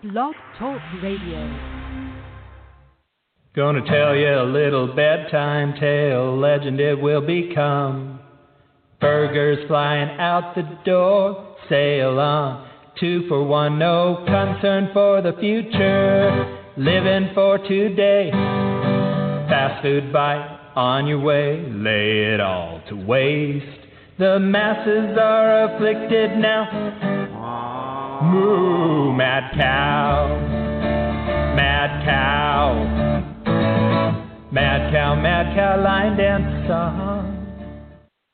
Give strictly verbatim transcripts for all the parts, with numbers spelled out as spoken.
Blog Talk Radio. Gonna tell you a little bedtime tale, legend it will become. Burgers flying out the door, sail on. Two for one, no concern for the future. Living for today. Fast food bite on your way, lay it all to waste. The masses are afflicted now. Moo, mad cow, mad cow, mad cow, mad cow, line dance song.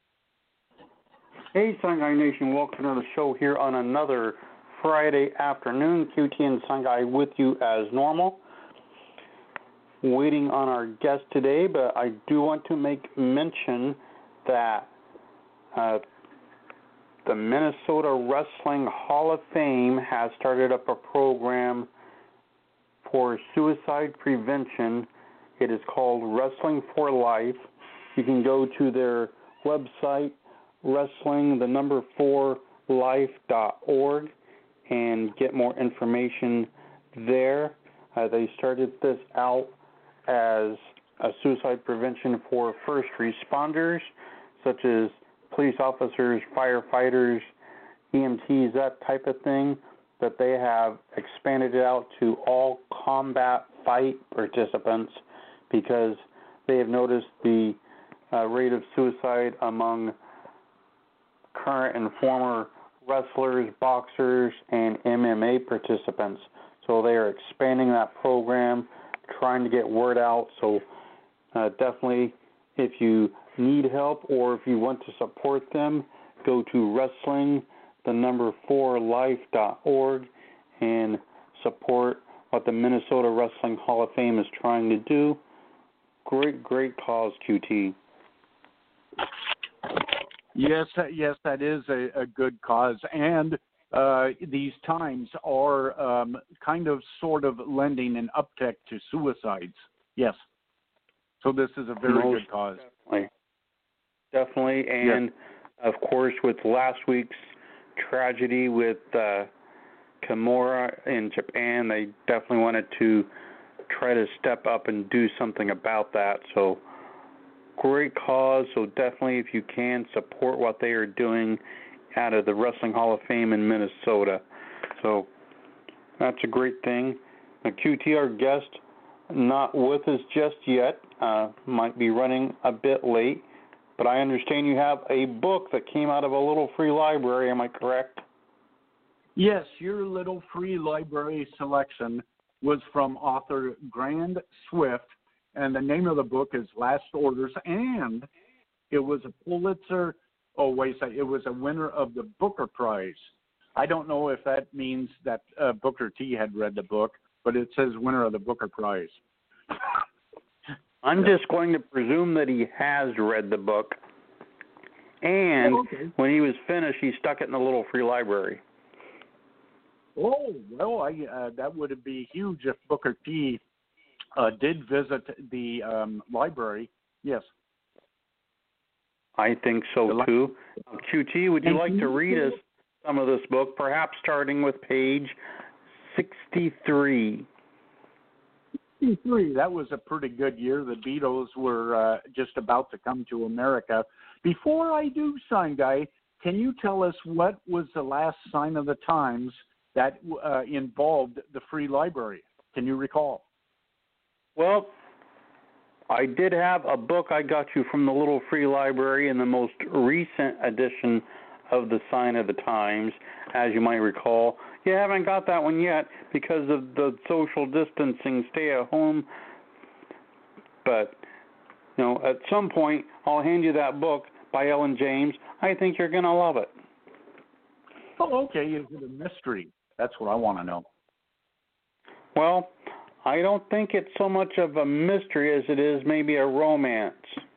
Hey, Sun Guy Nation, welcome to the show here on another Friday afternoon. Q T and Sun Guy with you as normal. Waiting on our guest today, but I do want to make mention that uh, the Minnesota Wrestling Hall of Fame has started up a program for suicide prevention. It is called Wrestling for Life. You can go to their website, wrestling, the number four, life dot org, and get more information there. Uh, they started this out as a suicide prevention for first responders, such as police officers, firefighters, E M Ts, that type of thing, but they have expanded it out to all combat fight participants because they have noticed the uh, rate of suicide among current and former wrestlers, boxers, and M M A participants. So they are expanding that program, trying to get word out. So uh, definitely, if you need help or if you want to support them, go to wrestling, the number four, life dot org, and support what the Minnesota Wrestling Hall of Fame is trying to do. Great, great cause, Q T. Yes, yes, that is a, a good cause, and uh, these times are um, kind of sort of lending an uptick to suicides. Yes, so this is a very Most good cause. Definitely, definitely, and yes. Of course, with last week's tragedy with uh, Kimura in Japan, they definitely wanted to try to step up and do something about that. So. Great cause, so definitely if you can, support what they are doing out of the Wrestling Hall of Fame in Minnesota. So that's a great thing. Now, Q T, our guest, not with us just yet, uh, might be running a bit late, but I understand you have a book that came out of a little free library, am I correct? Yes, your little free library selection was from author Grant Swift, and the name of the book is Last Orders, and it was a Pulitzer, oh, wait a second, it was a winner of the Booker Prize. I don't know if that means that uh, Booker T had read the book, but it says winner of the Booker Prize. I'm just going to presume that he has read the book, and oh, okay. When he was finished, he stuck it in the little free library. Oh, well, I, uh, that would be huge if Booker T Uh, did visit the um, library, yes. I think so, li- too. Uh, Q T, would you and like to read us some of this book, perhaps starting with page sixty-three? sixty-three, that was a pretty good year. The Beatles were uh, just about to come to America. Before I do, Sign Guy, can you tell us what was the last sign of the times that uh, involved the free library? Can you recall? Well, I did have a book I got you from the little free library in the most recent edition of the Sign of the Times, as you might recall. You haven't got that one yet because of the social distancing, stay at home. But, you know, at some point, I'll hand you that book by Ellen James. I think you're going to love it. Oh, okay. Is it a mystery? That's what I want to know. Well, I don't think it's so much of a mystery as it is maybe a romance.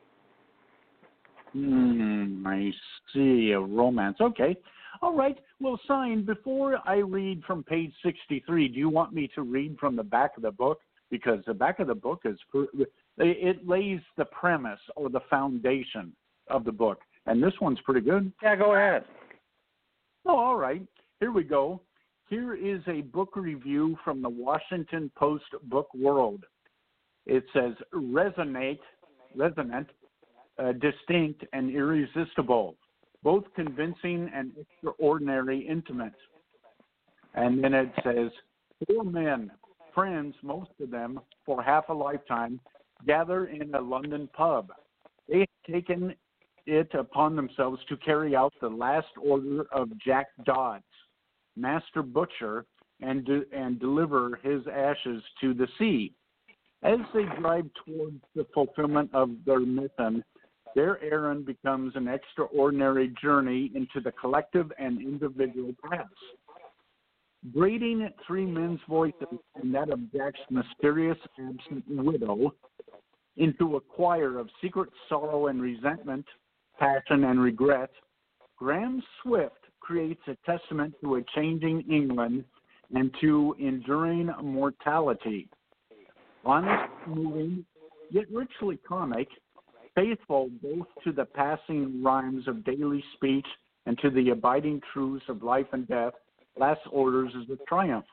Hmm, I see, a romance. Okay. All right. Well, Sign, before I read from page sixty-three, do you want me to read from the back of the book? Because the back of the book is, it lays the premise or the foundation of the book. And this one's pretty good. Yeah, go ahead. Oh, all right. Here we go. here is a book review from the Washington Post Book World. It says, resonate, resonant, uh, distinct, and irresistible, both convincing and extraordinary intimate. And then it says, four men, friends, most of them, for half a lifetime, gather in a London pub. They have taken it upon themselves to carry out the last order of Jack Dodds, master butcher, and, de- and deliver his ashes to the sea. As they drive towards the fulfillment of their mission, their errand becomes an extraordinary journey into the collective and individual past. Braiding three men's voices and that of Jack's mysterious absent widow into a choir of secret sorrow and resentment, passion and regret, Graham Swift creates a testament to a changing England and to enduring mortality. Honest, moving, yet richly comic, faithful both to the passing rhymes of daily speech and to the abiding truths of life and death, last orders is a triumph.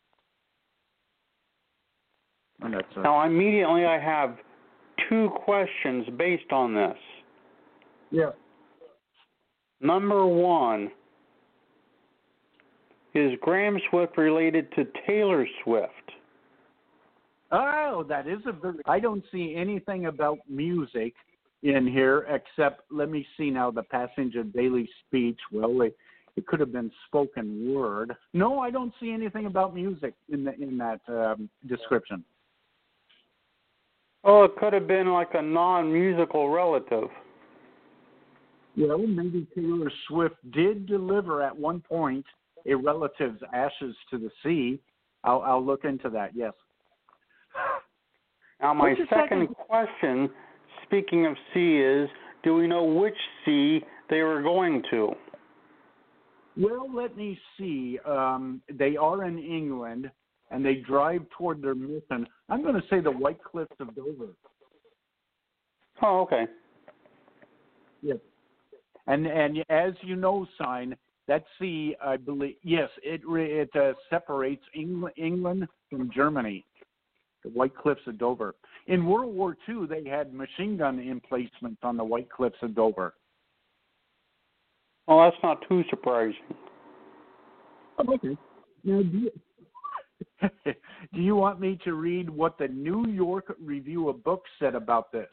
And that's a, now, immediately I have two questions based on this. yeah. Number one, is Graham Swift related to Taylor Swift? Oh, that is a very... I don't see anything about music in here except, let me see now, the passage of daily speech. Well, it, it could have been spoken word. No, I don't see anything about music in the, in that um, description. Oh, it could have been like a non-musical relative. Well, maybe Taylor Swift did deliver at one point a relative's ashes to the sea. I'll, I'll look into that, yes. Now, my What's your second, second question, speaking of sea, is do we know which sea they were going to? Well, let me see. Um, they are in England, and they drive toward their mission. I'm going to say the White Cliffs of Dover. Oh, okay. Yes. And and as you know, Sign, that sea, I believe, yes, it it uh, separates England, England from Germany, the White Cliffs of Dover. In World War Two, they had machine gun emplacements on the White Cliffs of Dover. Well, that's not too surprising. Oh, okay. Now, do you, do you want me to read what the New York Review of Books said about this?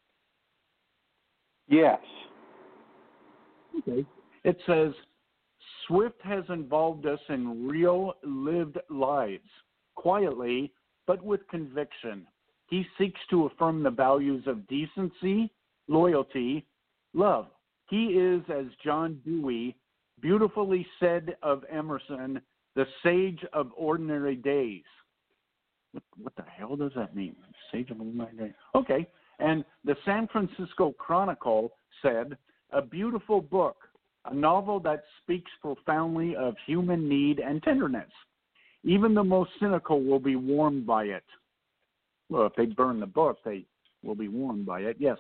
Yes. Okay. It says, Swift has involved us in real lived lives, quietly, but with conviction. He seeks to affirm the values of decency, loyalty, love. He is, as John Dewey beautifully said of Emerson, the sage of ordinary days. What, what the hell does that mean? Sage of ordinary days. Okay. And the San Francisco Chronicle said, a beautiful book, a novel that speaks profoundly of human need and tenderness. Even the most cynical will be warmed by it. Well, if they burn the book, they will be warmed by it, yes.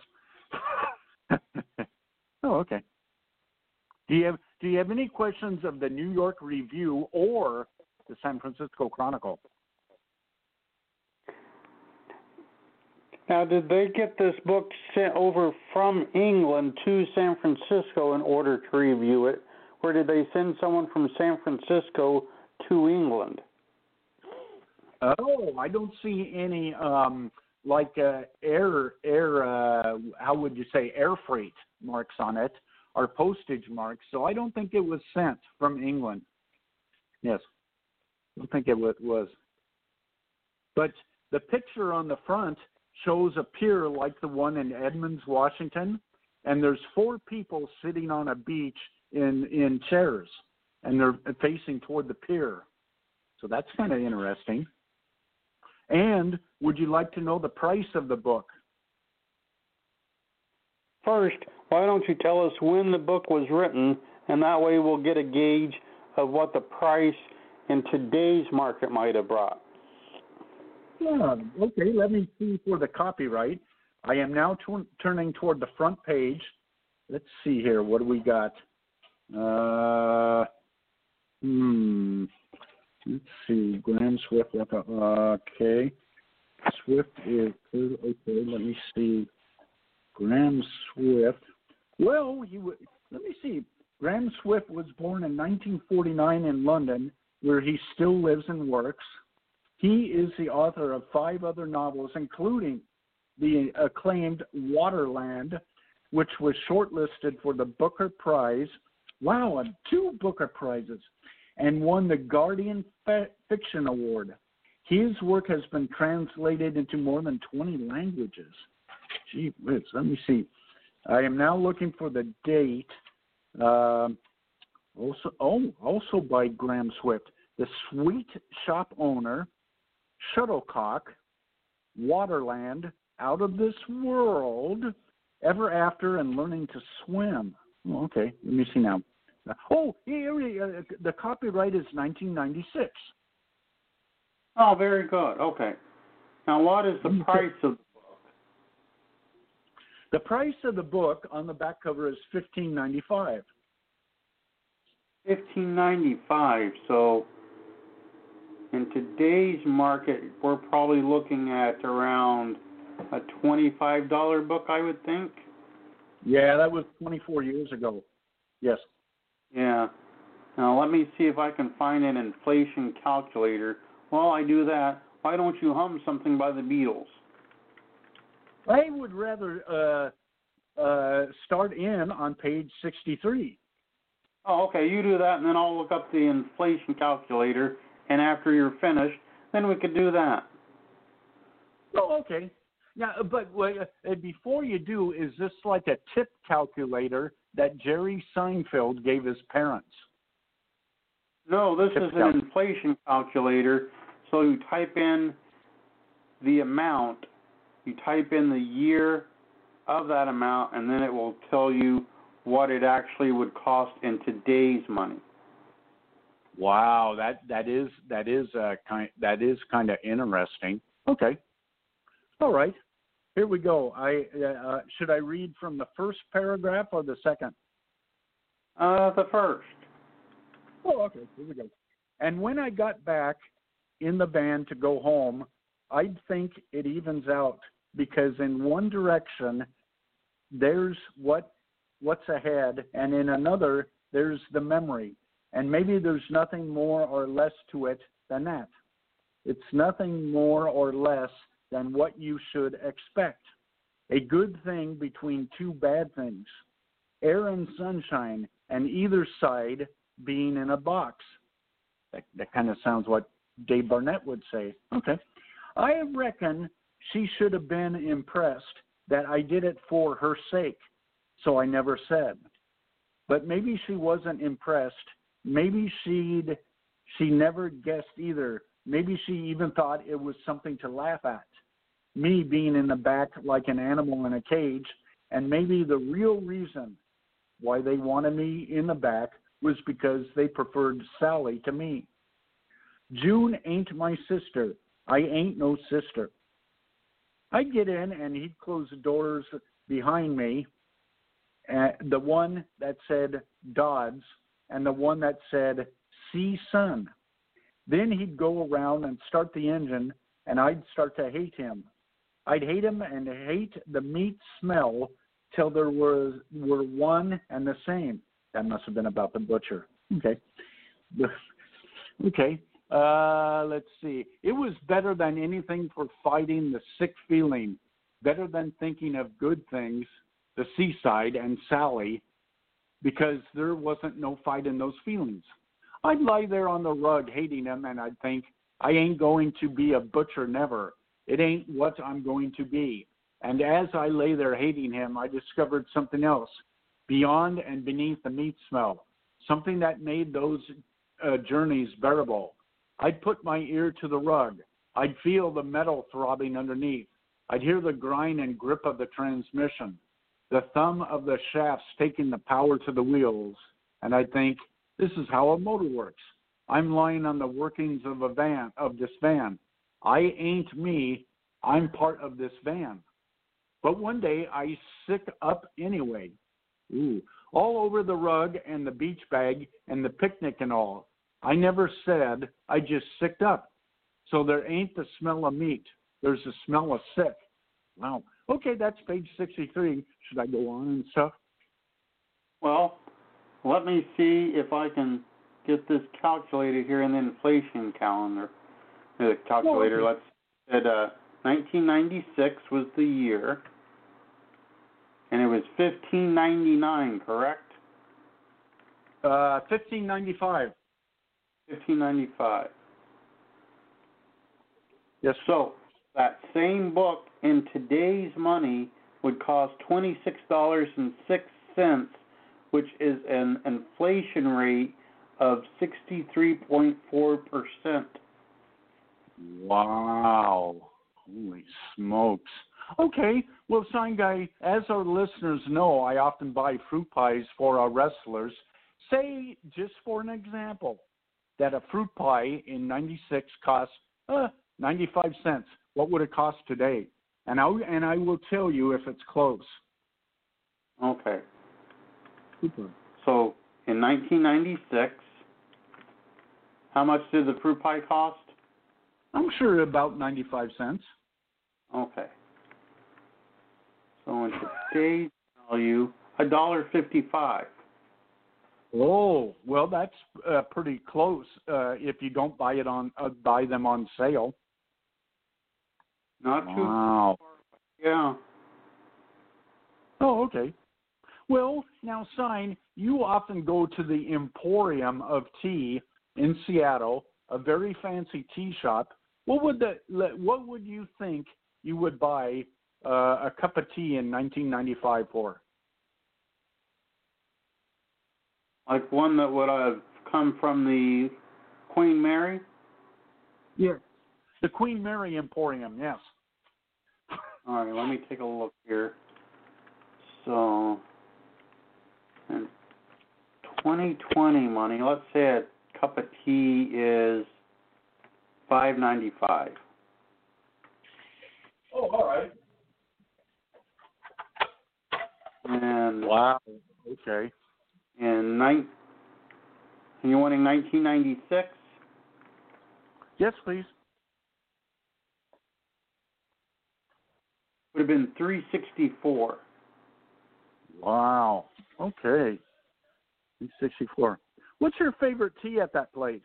Oh, okay. Do you have do you have any questions of the New York Review or the San Francisco Chronicle? Now, did they get this book sent over from England to San Francisco in order to review it, or did they send someone from San Francisco to England? Oh, I don't see any um, like uh, air air. Uh, how would you say air freight marks on it or postage marks? So I don't think it was sent from England. Yes, I don't think it was. But the picture on the front shows a pier like the one in Edmonds, Washington, and there's four people sitting on a beach in in chairs, and they're facing toward the pier. So that's kind of interesting. And would you like to know the price of the book? First, why don't you tell us when the book was written, and that way we'll get a gauge of what the price in today's market might have brought. Yeah, okay, let me see for the copyright. I am now t- turning toward the front page. Let's see here. What do we got? Uh, hmm. let's see, Graham Swift. Okay. Swift is, okay, let me see. Graham Swift. Well, he w- let me see. Graham Swift was born in nineteen forty-nine in London, where he still lives and works. He is the author of five other novels, including the acclaimed Waterland, which was shortlisted for the Booker Prize. Wow, two Booker Prizes, and won the Guardian F- Fiction Award. His work has been translated into more than twenty languages. Gee whiz, let me see. I am now looking for the date. Uh, also, oh, also by Graham Swift. The Sweet Shop Owner, Shuttlecock, Waterland, Out of This World, Ever After, and Learning to Swim. Oh, okay, let me see now. Oh, here, uh, the copyright is nineteen ninety-six. Oh, very good. Okay. Now, what is the price of the book? The price of the book on the back cover is fifteen ninety-five. Fifteen ninety-five. So, in today's market, we're probably looking at around a twenty-five dollar book, I would think. Yeah, that was twenty-four years ago. Yes. Yeah. Now, let me see if I can find an inflation calculator. While I do that, why don't you hum something by the Beatles? I would rather uh, uh, start in on page sixty-three. Oh, okay. You do that, and then I'll look up the inflation calculator. And after you're finished, then we could do that. Oh, okay. Yeah, but uh, before you do, is this like a tip calculator that Jerry Seinfeld gave his parents? No, this Tip is an cal- inflation calculator. So you type in the amount, you type in the year of that amount, and then it will tell you what it actually would cost in today's money. Wow, that that is that is uh, kind that is kind of interesting. Okay, all right, here we go. I uh, should I read from the first paragraph or the second? Uh, the first. Oh, okay, here we go. And when I got back in the van to go home, I'd think it evens out, because in one direction there's what what's ahead, and in another there's the memory. And maybe there's nothing more or less to it than that. It's nothing more or less than what you should expect. A good thing between two bad things. Air and sunshine, and either side being in a box. That, that kind of sounds what Dave Barnett would say. Okay. I reckon she should have been impressed that I did it for her sake, so I never said. But maybe she wasn't impressed. Maybe she'd she never guessed either. Maybe she even thought it was something to laugh at. Me being in the back like an animal in a cage, and maybe the real reason why they wanted me in the back was because they preferred Sally to me. June ain't my sister. I ain't no sister. I'd get in and he'd close the doors behind me, uh, the one that said Dodds and the one that said See Son. Then he'd go around and start the engine, and I'd start to hate him. I'd hate him and hate the meat smell till there was were one and the same. That must have been about the butcher. Okay. Okay. Uh, let's see. It was better than anything for fighting the sick feeling, better than thinking of good things, the seaside and Sally, because there wasn't no fight in those feelings. I'd lie there on the rug hating him, and I'd think, I ain't going to be a butcher never. It ain't what I'm going to be. And as I lay there hating him, I discovered something else, beyond and beneath the meat smell, something that made those uh, journeys bearable. I'd put my ear to the rug. I'd feel the metal throbbing underneath. I'd hear the grind and grip of the transmission, the thumb of the shafts taking the power to the wheels. And I'd think, this is how a motor works. I'm lying on the workings of a van, of this van. I ain't me. I'm part of this van. But one day I sick up anyway. Ooh, all over the rug and the beach bag and the picnic and all. I never said, I just sicked up. So there ain't the smell of meat. There's the smell of sick. Wow. Okay, that's page sixty-three. Should I go on and stuff? Well, let me see if I can get this calculated here in the inflation calendar. The calculator, Oh, let's at uh, nineteen ninety-six was the year, and it was fifteen ninety-nine, correct? Uh, fifteen ninety-five. fifteen ninety-five. Yes. So that same book in today's money would cost twenty-six dollars and six cents, which is an inflation rate of sixty-three point four percent. Wow. Holy smokes. Okay. Well, Sign Guy, as our listeners know, I often buy fruit pies for our wrestlers. Say, just for an example, that a fruit pie in ninety-six costs uh, ninety-five cents. What would it cost today? And I and I will tell you if it's close. Okay. Super. So in nineteen ninety-six, how much did the fruit pie cost? I'm sure about ninety-five cents. Okay. So in today's value, a dollar fifty-five. Oh, well, that's uh, pretty close. Uh, if you don't buy it on uh, buy them on sale. Not too. Wow. Yeah. Oh, okay. Well, now, Sign, you often go to the Emporium of Tea in Seattle, a very fancy tea shop. What would the what would you think you would buy uh, a cup of tea in nineteen ninety-five for? Like one that would have come from the Queen Mary? Yes. The Queen Mary Emporium, yes. All right, let me take a look here. So, in twenty twenty money, let's say a cup of tea is five ninety-five. Oh, all right. And Wow. Okay. in nine, and you're wanting nineteen ninety-six? Yes, please. Would have been three sixty-four. Wow. Okay. three sixty-four. What's your favorite tea at that place?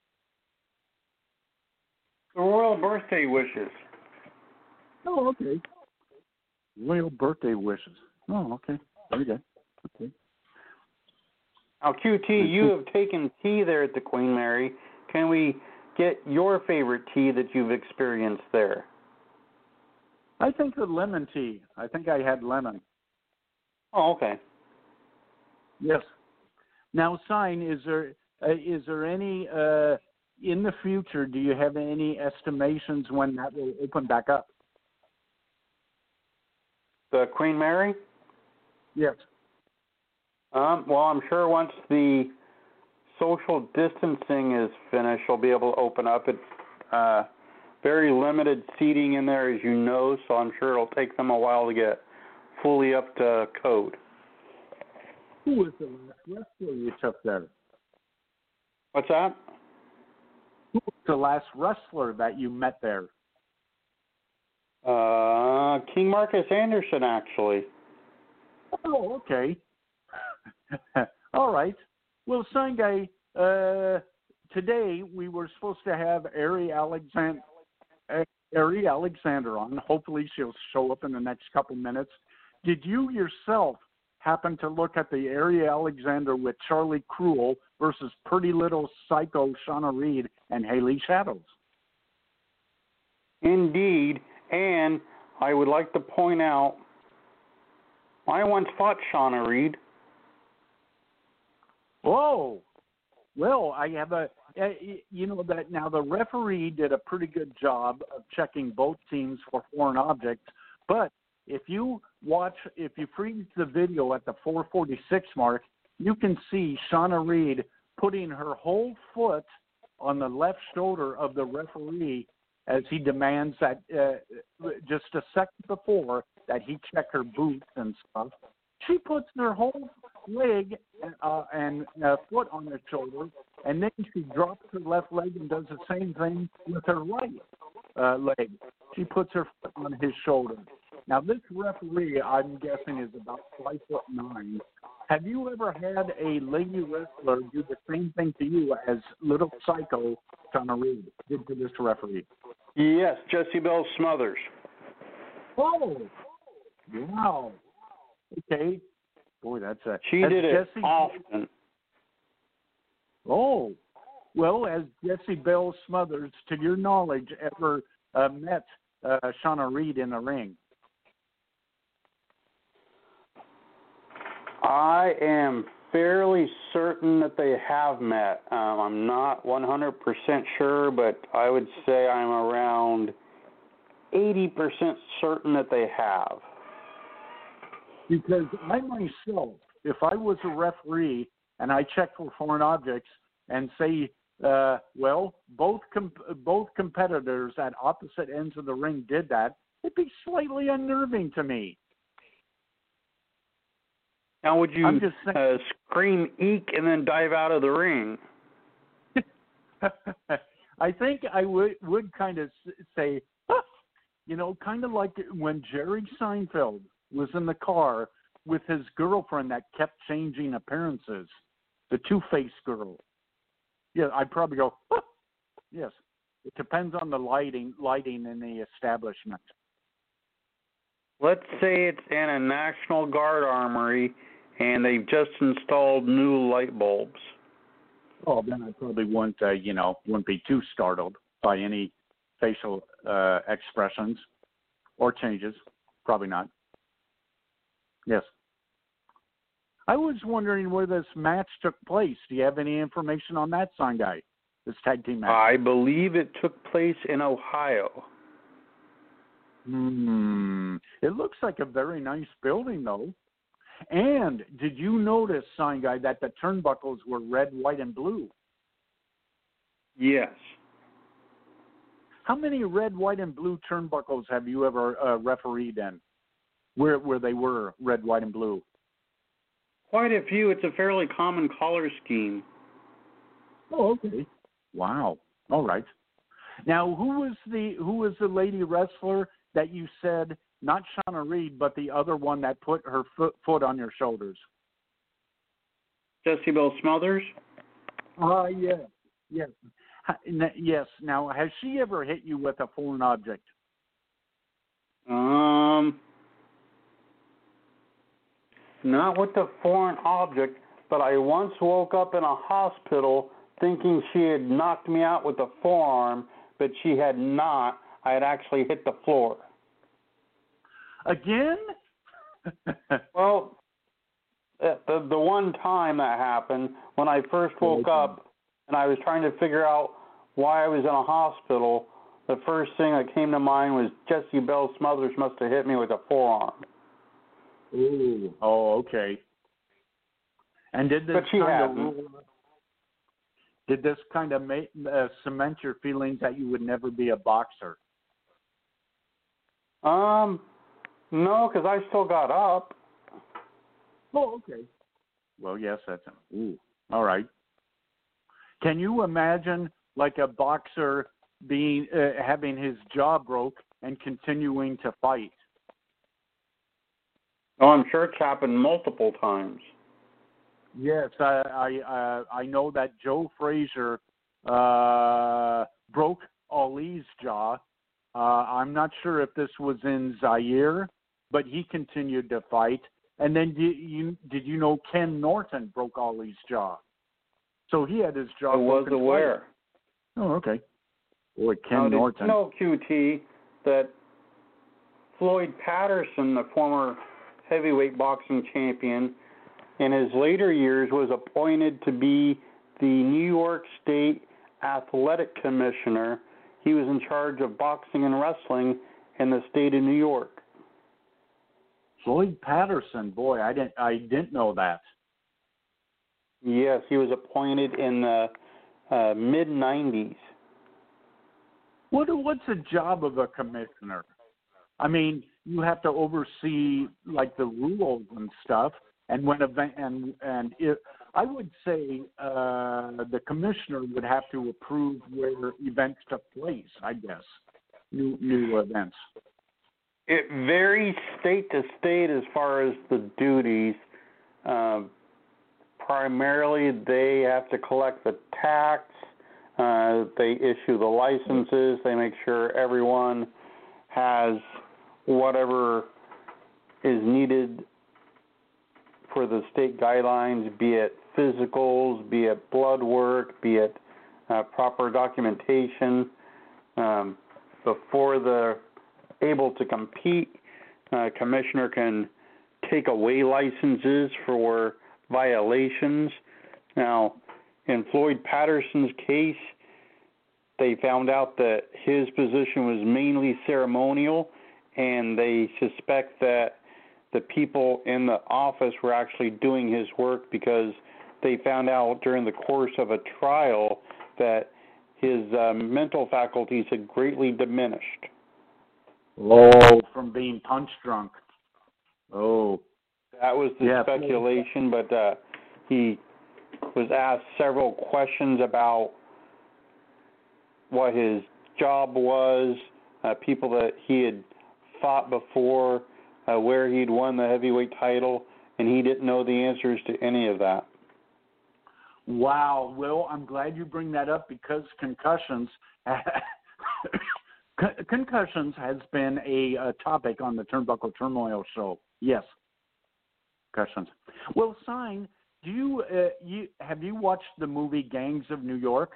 The Royal Birthday Wishes. Oh, okay. Royal Birthday Wishes. Oh, okay. Very good. Okay. Now, Q T, you have taken tea there at the Queen Mary. Can we get your favorite tea that you've experienced there? I think the lemon tea. I think I had lemon. Oh, okay. Yes. Now, Sign, is there uh, is there any uh, in the future? Do you have any estimations when that will open back up? The Queen Mary? Yes. Um, well, I'm sure once the social distancing is finished, you'll be able to open up. It's uh, very limited seating in there, as you know, so I'm sure it'll take them a while to get fully up to code. Who was the last wrestler you took there? What's that? Who was the last wrestler that you met there? Uh, King Marcus Anderson, actually. Oh, okay. All right. Well, Sign Guy, uh, today we were supposed to have Ari Alexander, Ari Alexander on. Hopefully she'll show up in the next couple minutes. Did you yourself happen to look at the Ari Alexander with Charlie Cruel versus Pretty Little Psycho Shauna Reed and Haley Shadows? Indeed, and I would like to point out, I once fought Shauna Reed. Whoa. Well, I have a, uh, you know, that now the referee did a pretty good job of checking both teams for foreign objects, but if you watch, if you freeze the video at the four forty-six mark, you can see Shauna Reed putting her whole foot on the left shoulder of the referee as he demands that uh, just a second before that he check her boots and stuff. She puts her whole leg uh, and uh, foot on her shoulder and then she drops her left leg and does the same thing with her right uh, leg. She puts her foot on his shoulder. Now, this referee, I'm guessing, is about five foot nine. Have you ever had a lady wrestler do the same thing to you as Little Psycho Shauna Reed did to this referee? Yes, Jessie Belle Smothers. Oh, wow. Okay. Boy, that's a... She did it Jessie, often. Oh. Well, has Jessie Belle Smothers, to your knowledge, ever uh, met uh, Shauna Reed in the ring? I am fairly certain that they have met. Um, I'm not one hundred percent sure, but I would say I'm around eighty percent certain that they have. Because I myself, if I was a referee and I checked for foreign objects and say, uh, well, both comp- both competitors at opposite ends of the ring did that, it'd be slightly unnerving to me. Now, would you uh, scream eek and then dive out of the ring? I think I would would kind of say, ah, you know, kind of like when Jerry Seinfeld was in the car with his girlfriend that kept changing appearances, the Two-Face girl. Yeah, I'd probably go, ah. Yes. It depends on the lighting, lighting in the establishment. Let's say it's in a National Guard armory and they've just installed new light bulbs. Oh, then I probably wouldn't, uh, you know, wouldn't be too startled by any facial uh, expressions or changes. Probably not. Yes. I was wondering where this match took place. Do you have any information on that, Sign Guy? This tag team match? I believe it took place in Ohio. Hmm. It looks like a very nice building, though. And did you notice, Sign Guy, that the turnbuckles were red, white, and blue? Yes. How many red, white, and blue turnbuckles have you ever uh, refereed in, where where they were red, white, and blue? Quite a few. It's a fairly common color scheme. Oh, okay. Wow. All right. Now, who was the who was the lady wrestler that you said? Not Shauna Reed, but the other one that put her foot, foot on your shoulders. Jessie Belle Smothers? Ah, uh, yes, yes. Yes. Now, has she ever hit you with a foreign object? Um, not with the foreign object, but I once woke up in a hospital thinking she had knocked me out with a forearm, but she had not. I had actually hit the floor. Again? Well, the the one time that happened, when I first woke up and I was trying to figure out why I was in a hospital, the first thing that came to mind was Jessie Belle Smothers must have hit me with a forearm. Ooh. Oh, okay. And did this but she kind hadn't. of did this kind of make, uh, cement your feelings that you would never be a boxer? Um. No, because I still got up. Oh, okay. Well, yes, that's a, ooh. All right. Can you imagine like a boxer being uh, having his jaw broke and continuing to fight? Oh, I'm sure it's happened multiple times. Yes, I I, uh, I know that Joe Frazier uh, broke Ali's jaw. Uh, I'm not sure if this was in Zaire, but he continued to fight. And then did you, did you know Ken Norton broke Ali's jaw? So he had his jaw I was broken aware. Twice. Oh, okay. Boy, Ken now, Norton. Did you know, Q T, that Floyd Patterson, the former heavyweight boxing champion, in his later years was appointed to be the New York State Athletic Commissioner. He was in charge of boxing and wrestling in the state of New York. Floyd Patterson, boy, I didn't I didn't know that. Yes, he was appointed in the uh, mid nineties. What what's the job of a commissioner? I mean, you have to oversee like the rules and stuff, and when event and and if, I would say uh, the commissioner would have to approve where events took place, I guess, new new events. It varies state to state as far as the duties. Uh, primarily, they have to collect the tax. Uh, they issue the licenses. They make sure everyone has whatever is needed for the state guidelines, be it physicals, be it blood work, be it uh, proper documentation. Um, before they're able to compete, uh, commissioner can take away licenses for violations. Now, in Floyd Patterson's case, they found out that his position was mainly ceremonial, and they suspect that the people in the office were actually doing his work because they found out during the course of a trial that his uh, mental faculties had greatly diminished. Oh, from being punch drunk. Oh. That was the yeah, speculation, but uh, he was asked several questions about what his job was, uh, people that he had fought before, uh, where he'd won the heavyweight title, and he didn't know the answers to any of that. Wow. Well, I'm glad you bring that up because concussions concussions has been a, a topic on the Turnbuckle Turmoil show. Yes. Concussions. Well, Sign, do you uh, you have you watched the movie Gangs of New York?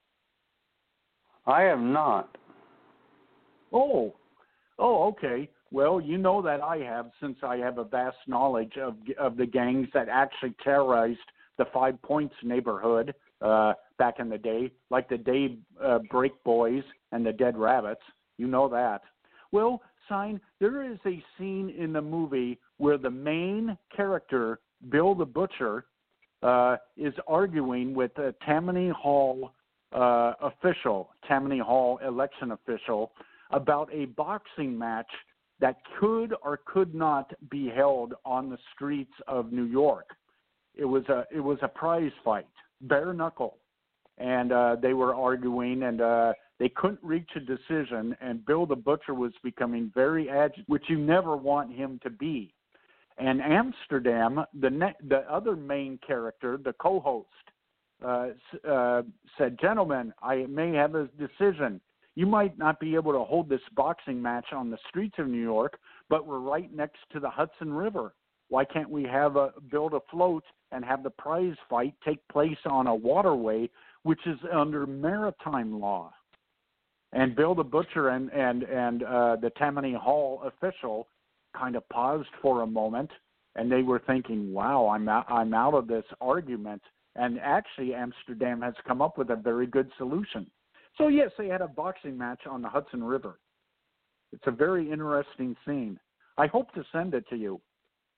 I have not. Oh. Oh, okay. Well, you know that I have, since I have a vast knowledge of of the gangs that actually terrorized the Five Points neighborhood uh, back in the day, like the Day uh, Break Boys and the Dead Rabbits. You know that. Well, Sign, there is a scene in the movie where the main character, Bill the Butcher, uh, is arguing with a Tammany Hall uh, official, Tammany Hall election official, about a boxing match that could or could not be held on the streets of New York. It was a it was a prize fight, bare knuckle, and uh, they were arguing, and uh, they couldn't reach a decision. And Bill the Butcher was becoming very agitated, which you never want him to be. And Amsterdam, the ne- the other main character, the co-host, uh, uh, said, "Gentlemen, I may have a decision. You might not be able to hold this boxing match on the streets of New York, but we're right next to the Hudson River. Why can't we have a build a float and have the prize fight take place on a waterway, which is under maritime law?" And Bill the Butcher and and and uh, the Tammany Hall official kind of paused for a moment, and they were thinking, "Wow, I'm out, I'm out of this argument." And actually, Amsterdam has come up with a very good solution. So yes, they had a boxing match on the Hudson River. It's a very interesting scene. I hope to send it to you.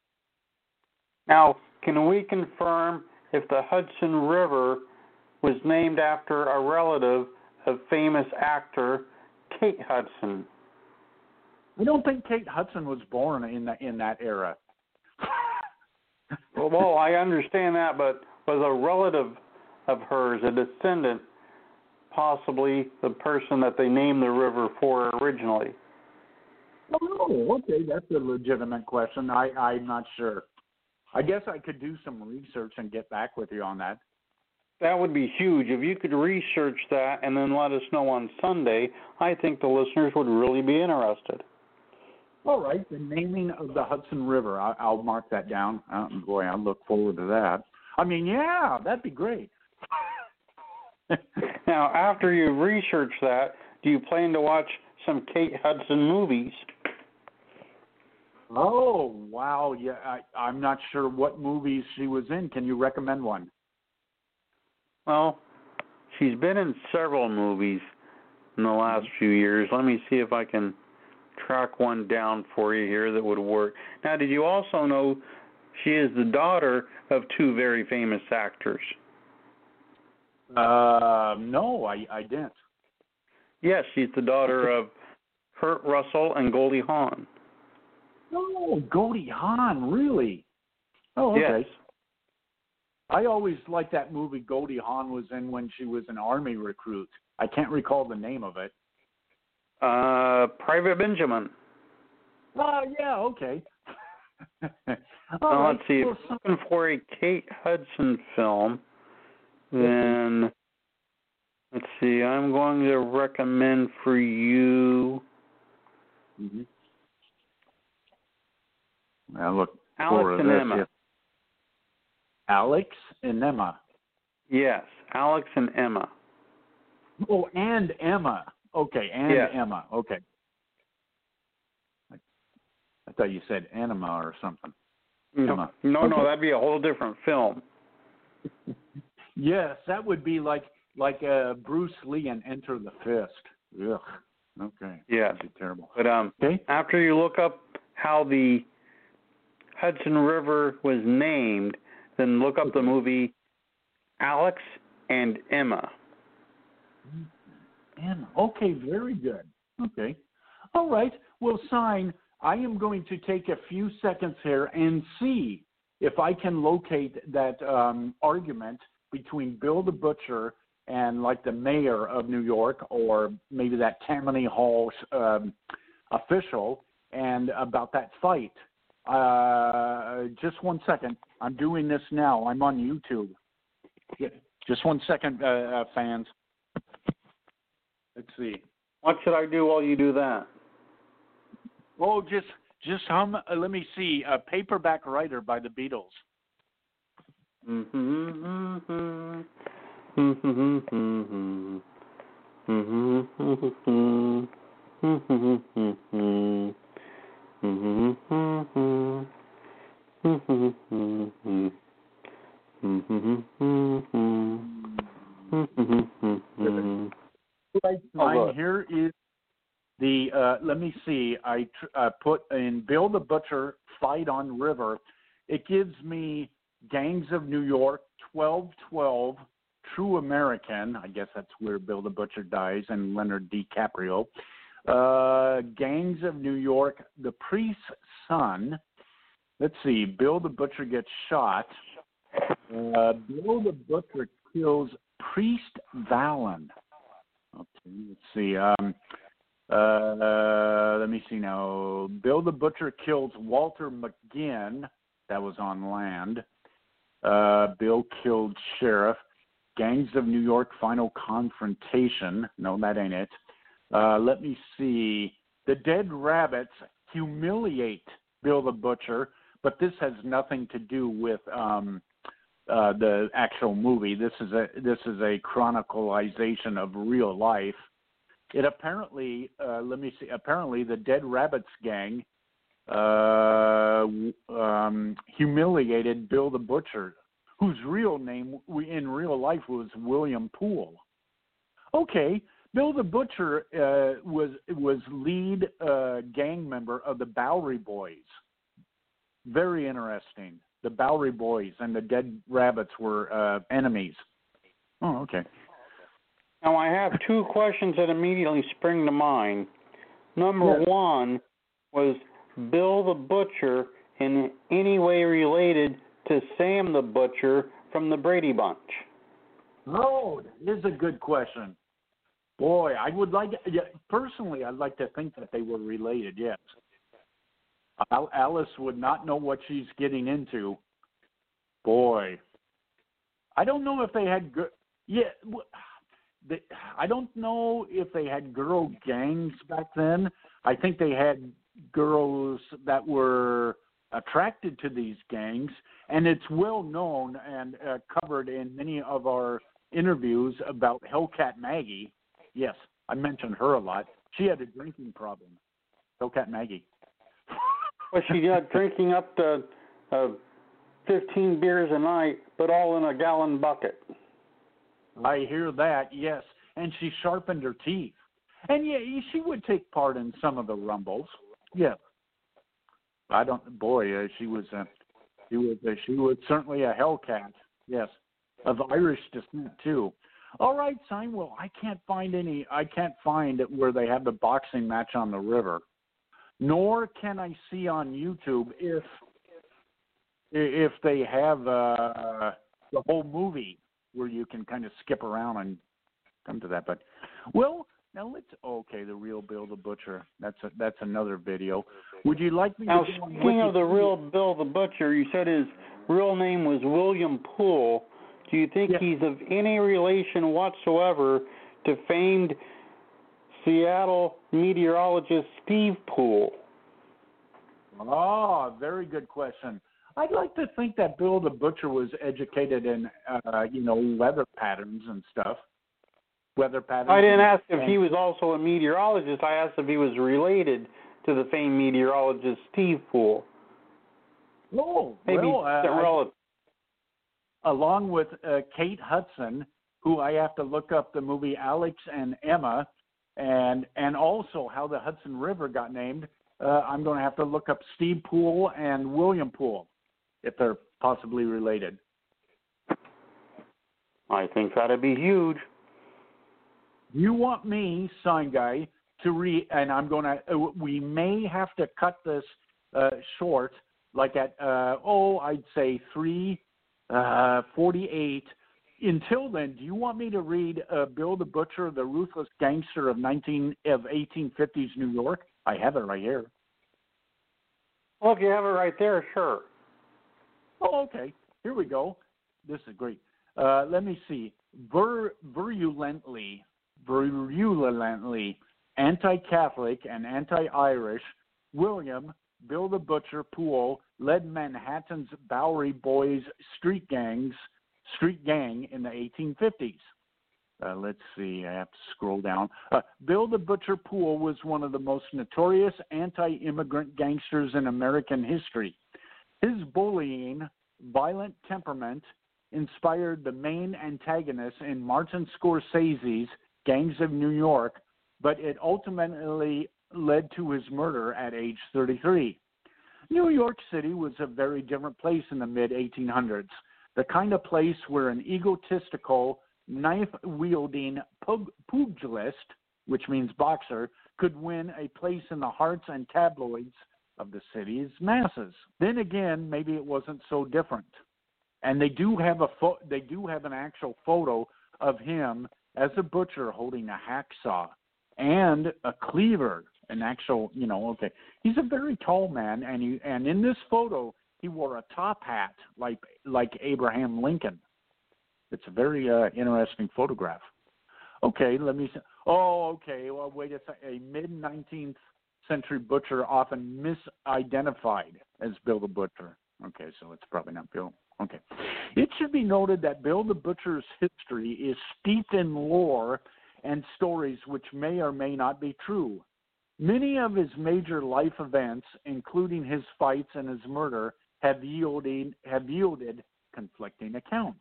Now, can we confirm if the Hudson River was named after a relative of famous actor Kate Hudson? I don't think Kate Hudson was born in the, in that era. Well, I understand that, but was a relative of hers, a descendant, possibly the person that they named the river for originally? Oh, okay, that's a legitimate question. I, I'm not sure. I guess I could do some research and get back with you on that. That would be huge. If you could research that and then let us know on Sunday, I think the listeners would really be interested. All right, the naming of the Hudson River. I, I'll mark that down. Oh, boy, I look forward to that. I mean, yeah, that'd be great. Now, after you research that, do you plan to watch some Kate Hudson movies? Oh, wow. Yeah, I, I'm not sure what movies she was in. Can you recommend one? Well, she's been in several movies in the last few years. Let me see if I can track one down for you here that would work. Now, did you also know she is the daughter of two very famous actors? Uh, no, I, I didn't. Yes, she's the daughter of Kurt Russell and Goldie Hawn. Oh, Goldie Hawn, really? Oh, okay. Yes. I always liked that movie Goldie Hawn was in when she was an Army recruit. I can't recall the name of it. Uh, Private Benjamin. Oh, yeah, okay. Now, right. let's see. If Well, you're looking for a Kate Hudson film, then let's see. I'm going to recommend for you. Mm-hmm. Now look, Alex and this, Emma. yeah. Alex and Emma. Yes, Alex and Emma. Oh, and Emma. Okay, and yes. Emma. Okay. I thought you said enema or something. No, Emma. no, okay. no, that'd be a whole different film. Yes, that would be like like uh, Bruce Lee and Enter the Fist. Ugh. Okay. Yes. That'd be terrible. But um, okay. after you look up how the Hudson River was named, then look up the movie Alex and Emma. Emma. Okay, very good. Okay. All right. Well, Sign, I am going to take a few seconds here and see if I can locate that um, argument between Bill the Butcher and like the mayor of New York, or maybe that Tammany Hall um, official, and about that fight. Uh, just one second. I'm doing this now. I'm on YouTube. Yeah. Just one second, uh, uh, fans. Let's see. What should I do while you do that? Oh, just just hum. Uh, let me see. A Paperback Writer by the Beatles. Mm-hmm. Mm-hmm. Mm-hmm. Right, mine here is the. Uh, let me see. I tr- uh, put in Bill the Butcher Fight on River. It gives me Gangs of New York, twelve twelve, True American. I guess that's where Bill the Butcher dies, and Leonard DiCaprio. Uh, Gangs of New York, The Priest's Son. Let's see. Bill the Butcher gets shot. Uh, Bill the Butcher kills Priest Vallon. Okay, let's see. Um, uh, let me see now. Bill the Butcher kills Walter McGinn. That was on land. Uh, Bill killed Sheriff. Gangs of New York, Final Confrontation. No, that ain't it. Uh, let me see. The Dead Rabbits humiliate Bill the Butcher, but this has nothing to do with um, uh, the actual movie. This is a this is a chronicalization of real life. It apparently, uh, let me see. Apparently, the Dead Rabbits gang uh, um, humiliated Bill the Butcher, whose real name in real life was William Poole. Okay, Bill the Butcher uh, was was lead uh, gang member of the Bowery Boys. Very interesting. The Bowery Boys and the Dead Rabbits were uh, enemies. Oh, okay. Now, I have two questions that immediately spring to mind. Number yes. one, was Bill the Butcher in any way related to Sam the Butcher from the Brady Bunch? Oh, that is a good question. Boy, I would like, yeah, personally, I'd like to think that they were related, yes. Al- Alice would not know what she's getting into. Boy. I don't know if they had good, yeah, they, I don't know if they had girl gangs back then. I think they had girls that were attracted to these gangs, and it's well known and uh, covered in many of our interviews about Hellcat Maggie. Yes, I mentioned her a lot. She had a drinking problem. Hellcat Maggie. Well, she got drinking up to uh, fifteen beers a night, but all in a gallon bucket. I hear that, yes. And she sharpened her teeth. And yeah, she would take part in some of the rumbles. Yeah. I don't. Boy, uh, she was. Uh, she was. Uh, she was certainly a Hellcat. Yes, of Irish descent too. All right, Sign. Well, I can't find any. I can't find where they have the boxing match on the river. Nor can I see on YouTube if if they have uh, the whole movie where you can kind of skip around and come to that. But well, now let's okay, the real Bill the Butcher. That's a, that's another video. Would you like me now, to? Now, speaking of the real Bill the Butcher, you said his real name was William Poole. Do you think yes. he's of any relation whatsoever to famed Seattle meteorologist Steve Poole? Oh, very good question. I'd like to think that Bill the Butcher was educated in, uh, you know, weather patterns and stuff. Weather patterns. I didn't ask if and, he was also a meteorologist. I asked if he was related to the famed meteorologist Steve Poole. Oh, Maybe well, uh, relative. along with uh, Kate Hudson, who I have to look up the movie Alex and Emma, and and also how the Hudson River got named. Uh, I'm going to have to look up Steve Poole and William Poole, if they're possibly related. I think that'd be huge. You want me, sign guy, to read, and I'm going to, uh, we may have to cut this uh, short, like at, uh, oh, I'd say three forty-eight. Until then, do you want me to read uh, Bill the Butcher, the Ruthless Gangster of nineteen of eighteen fifties New York? I have it right here. Well, if you have it right there, sure. Oh, okay. Here we go. This is great. Uh, let me see. Vir- virulently, virulently anti-Catholic and anti-Irish, William Bill the Butcher Poole led Manhattan's Bowery Boys street gangs, street gang in the eighteen fifties. Uh, let's see, I have to scroll down. Uh, Bill the Butcher Poole was one of the most notorious anti-immigrant gangsters in American history. His bullying, violent temperament inspired the main antagonists in Martin Scorsese's Gangs of New York, but it ultimately led to his murder at age thirty-three. New York City was a very different place in the mid eighteen hundreds, the kind of place where an egotistical, knife-wielding pug- pugilist, which means boxer, could win a place in the hearts and tabloids of the city's masses. Then again, maybe it wasn't so different. And they do have a fo- they do have an actual photo of him as a butcher holding a hacksaw and a cleaver, an actual, you know, okay. He's a very tall man, and he and in this photo he wore a top hat like like Abraham Lincoln. It's a very uh, interesting photograph. Okay, let me see. Oh, okay. Well, wait a second. A mid-nineteenth century butcher often misidentified as Bill the Butcher. Okay, so it's probably not Bill. Okay. It should be noted that Bill the Butcher's history is steeped in lore and stories which may or may not be true. Many of his major life events, including his fights and his murder, have yielded, have yielded conflicting accounts.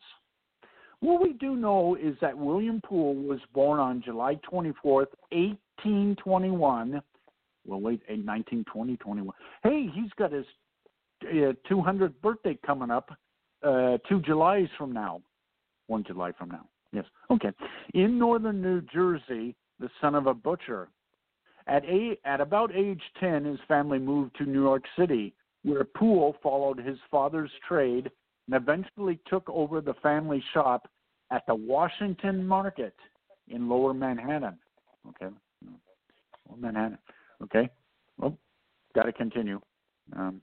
What we do know is that William Poole was born on July twenty-fourth, eighteen twenty-one. Well, wait, nineteen twenty, twenty-one. Hey, he's got his uh, two hundredth birthday coming up uh, two Julys from now. One July from now. Yes. Okay. In northern New Jersey, the son of a butcher. At, a, at about age ten, his family moved to New York City, where Poole followed his father's trade and eventually took over the family shop at the Washington Market in Lower Manhattan. Okay. Lower Manhattan. Okay. Well, got to continue. Um,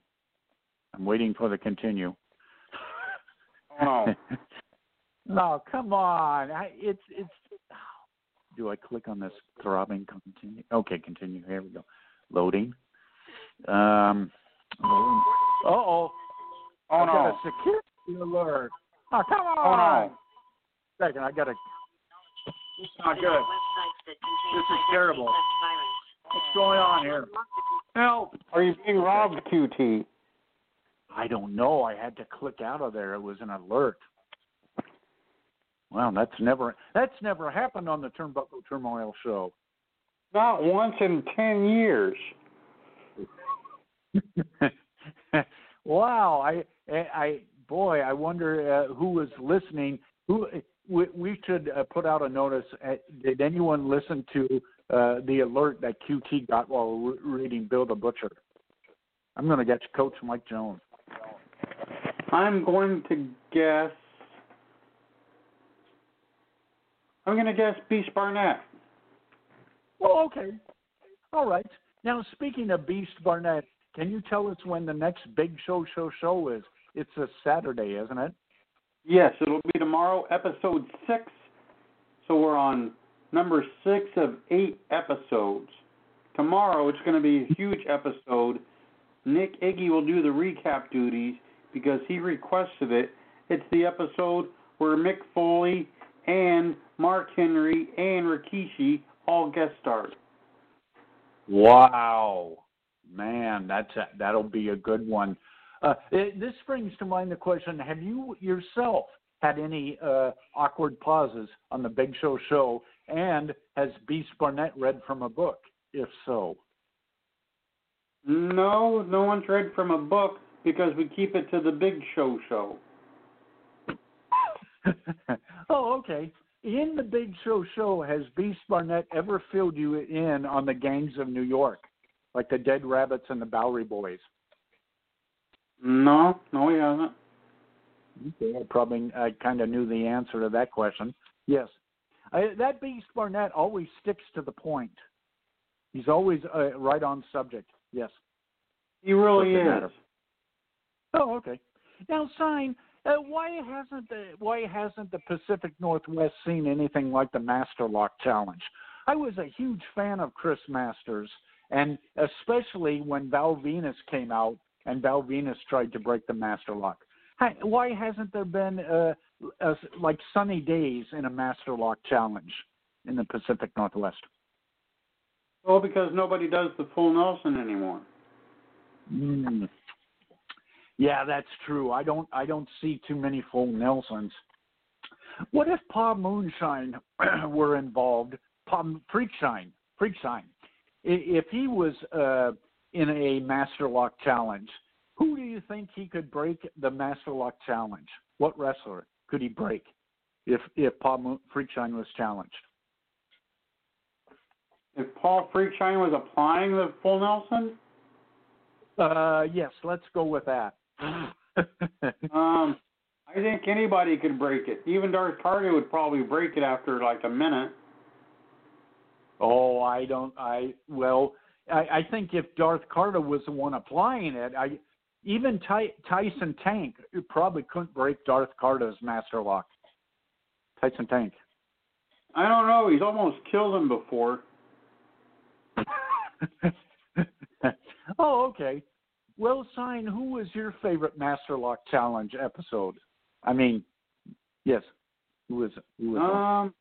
I'm waiting for the continue. Oh. No, come on. I, it's it's. Do I click on this throbbing continue? Okay, continue. Here we go. Loading. Um. Uh oh. Oh I no. got a security alert. Oh, come on. Oh no. Second, I got to. It's not good. This is terrible. What's going on here? Help! Are you being robbed, Q T? I don't know. I had to click out of there. It was an alert. Well, that's never that's never happened on the Turnbuckle Turmoil show. Not once in ten years. Wow, I, I, boy, I wonder uh, who was listening. Who we, we should uh, put out a notice. Uh, did anyone listen to uh, the alert that Q T got while re- reading Bill the Butcher? I'm going to get Coach Mike Jones. I'm going to guess I'm going to guess Beast Barnett. Well, okay. All right. Now, speaking of Beast Barnett, can you tell us when the next Big Show Show Show is? It's a Saturday, isn't it? Yes, it'll be tomorrow, episode six. So we're on number six of eight episodes. Tomorrow, it's going to be a huge episode. Nick Iggy will do the recap duties because he requested it. It's the episode where Mick Foley and Mark Henry and Rikishi all guest starred. Wow. Man, that's a, that'll be a good one. Uh, it, this brings to mind the question, have you yourself had any uh, awkward pauses on the Big Show Show, and has Beast Barnett read from a book, if so? No, no one's read from a book because we keep it to the Big Show Show. Oh, okay. In the Big Show Show, has Beast Barnett ever filled you in on the gangs of New York, like the Dead Rabbits and the Bowery Boys? No, no, he hasn't. Okay, I probably I kind of knew the answer to that question. Yes. I, that Beast Barnett always sticks to the point. He's always uh, right on subject. Yes. He really Doesn't is. matter. Oh, okay. Now, Sign, uh, why hasn't the why hasn't the Pacific Northwest seen anything like the Master Lock Challenge? I was a huge fan of Chris Masters, and especially when Val Venus came out and Val Venus tried to break the Master Lock. Why hasn't there been uh, uh, like sunny days in a Master Lock Challenge in the Pacific Northwest? Well, because nobody does the full Nelson anymore. Mm. Yeah, that's true. I don't I don't see too many full Nelsons. What if Pa Moonshine were involved? Pa Freakshine, Freakshine. If he was uh, in a Master Lock Challenge, who do you think he could break the Master Lock Challenge? What wrestler could he break if if Pa Mo- Freakshine was challenged? If Paul Freakshine was applying the full Nelson? Uh, yes, let's go with that. um, I think anybody could break it. Even Darth Carter would probably break it after like a minute. Oh, I don't. I well, I, I think if Darth Carter was the one applying it, I even Ty, Tyson Tank probably couldn't break Darth Carter's Master Lock. Tyson Tank. I don't know. He's almost killed him before. Oh, okay. Well, Sign, who was your favorite Master Lock Challenge episode? I mean, yes. Who was who was Um,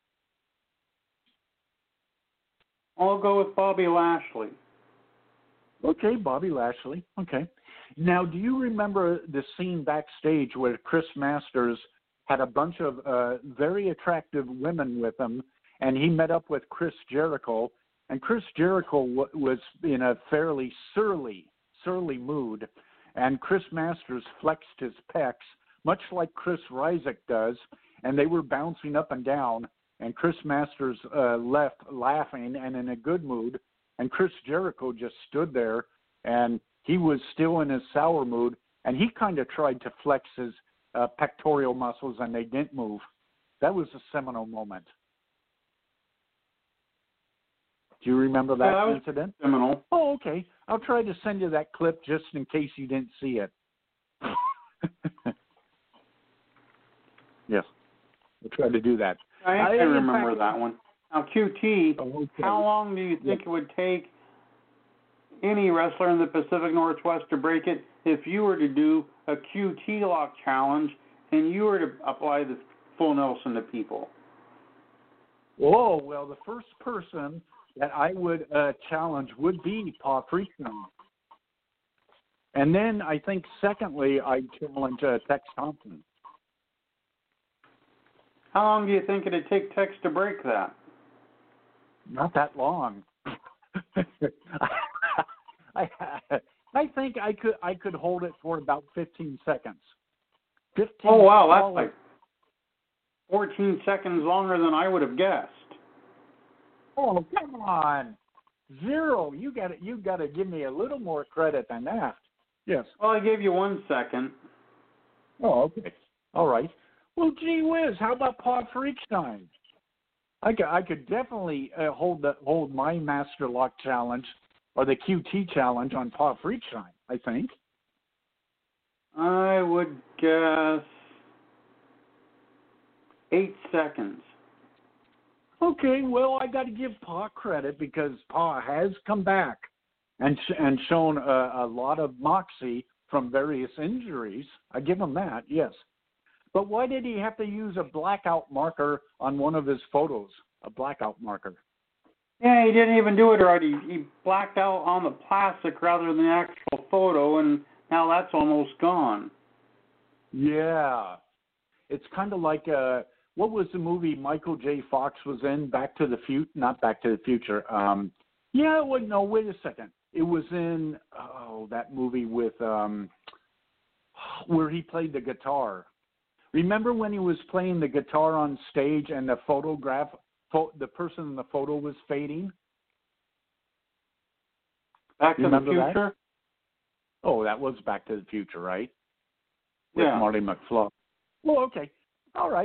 I'll go with Bobby Lashley. Okay, Bobby Lashley. Okay. Now, do you remember the scene backstage where Chris Masters had a bunch of uh, very attractive women with him, and he met up with Chris Jericho, and Chris Jericho w- was in a fairly surly, surly mood, and Chris Masters flexed his pecs, much like Chris Ryzek does, and they were bouncing up and down, and Chris Masters uh, left laughing and in a good mood, and Chris Jericho just stood there, and he was still in his sour mood, and he kind of tried to flex his uh, pectoral muscles, and they didn't move. That was a seminal moment. Do you remember that, yeah, that was incident? Seminal. Oh, okay. I'll try to send you that clip just in case you didn't see it. Yes, I'll try to do that. I, I can remember fact, that one. Now, Q T, oh, okay. How long do you think yeah. it would take any wrestler in the Pacific Northwest to break it if you were to do a Q T lock challenge and you were to apply the full Nelson to people? Oh, well, the first person that I would uh, challenge would be Pa Freakshine. And then I think, secondly, I'd challenge uh, Tex Thompson. How long do you think it'd take Tex to break that? Not that long. I, I think I could I could hold it for about fifteen seconds. fifteen Oh, wow, that's solid. like fourteen seconds longer than I would have guessed. Oh, come on. Zero. You got you got to give me a little more credit than that. Yes. Well, I gave you one second. Oh, okay. All right. Well, gee whiz, how about Pa Freakshine? I could, I could definitely uh, hold the hold my Master Lock challenge or the Q T challenge on Pa Freakshine, I think. I would guess eight seconds. Okay, well, I got to give Pa credit because Pa has come back and sh- and shown a, a lot of moxie from various injuries. I give him that, yes. But why did he have to use a blackout marker on one of his photos? A blackout marker. Yeah, he didn't even do it right. He, he blacked out on the plastic rather than the actual photo, and now that's almost gone. Yeah. It's kind of like, uh, what was the movie Michael J. Fox was in? Back to the Future? Not Back to the Future. Um, yeah, wait, no, wait a second. It was in, oh, that movie with, um, where he played the guitar. Remember when he was playing the guitar on stage and the photograph, pho- the person in the photo was fading? Back to Remember the Future? That? Oh, that was Back to the Future, right? With Yeah. Marty McFly. Well, okay. All right.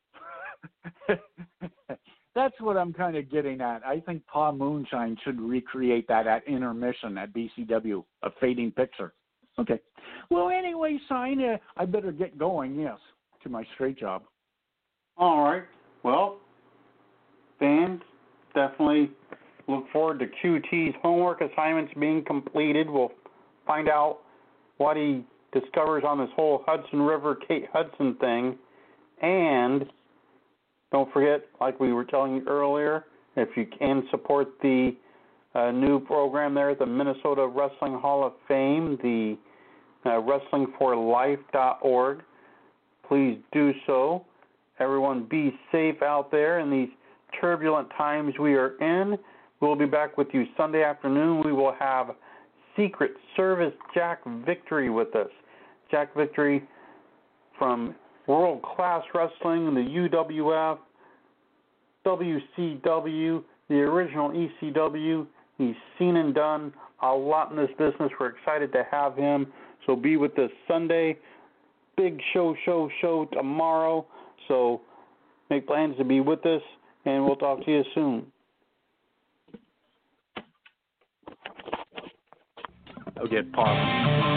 That's what I'm kind of getting at. I think Pa Moonshine should recreate that at intermission at B C W, a fading picture. Okay. Well, anyway, Sign, uh, I better get going, yes, to my straight job. All right. Well, fans, definitely look forward to Q T's homework assignments being completed. We'll find out what he discovers on this whole Hudson River, Kate Hudson thing. And don't forget, like we were telling you earlier, if you can support the uh, new program there at the Minnesota Wrestling Hall of Fame, the uh, wrestling for life dot org, please do so. Everyone be safe out there in these turbulent times we are in. We'll be back with you Sunday afternoon. We will have Secret Service Jack Victory with us. Jack Victory from World Class Wrestling and the U W F, W C W, the original E C W. He's seen and done a lot in this business. We're excited to have him. So be with us Sunday. Big show, show, show tomorrow. So make plans to be with us, and we'll talk to you soon. Okay, pause.